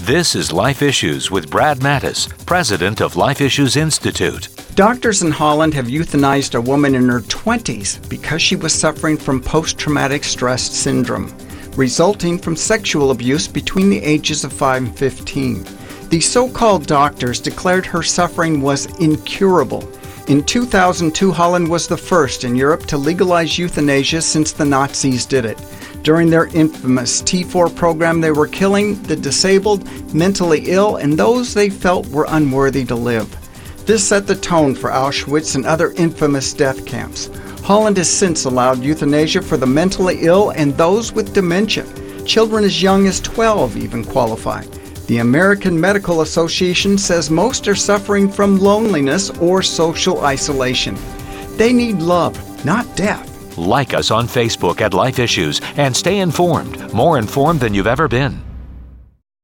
This is Life Issues with Brad Mattis, president of Life Issues Institute. Doctors in Holland have euthanized a woman in her 20s because she was suffering from post-traumatic stress syndrome, resulting from sexual abuse between the ages of 5 and 15. The so-called doctors declared her suffering was incurable. In 2002, Holland was the first in Europe to legalize euthanasia since the Nazis did it. During their infamous T4 program, they were killing the disabled, mentally ill, and those they felt were unworthy to live. This set the tone for Auschwitz and other infamous death camps. Holland has since allowed euthanasia for the mentally ill and those with dementia. Children as young as 12 even qualify. The American Medical Association says most are suffering from loneliness or social isolation. They need love, not death. Like us on Facebook at Life Issues and stay informed, more informed than you've ever been.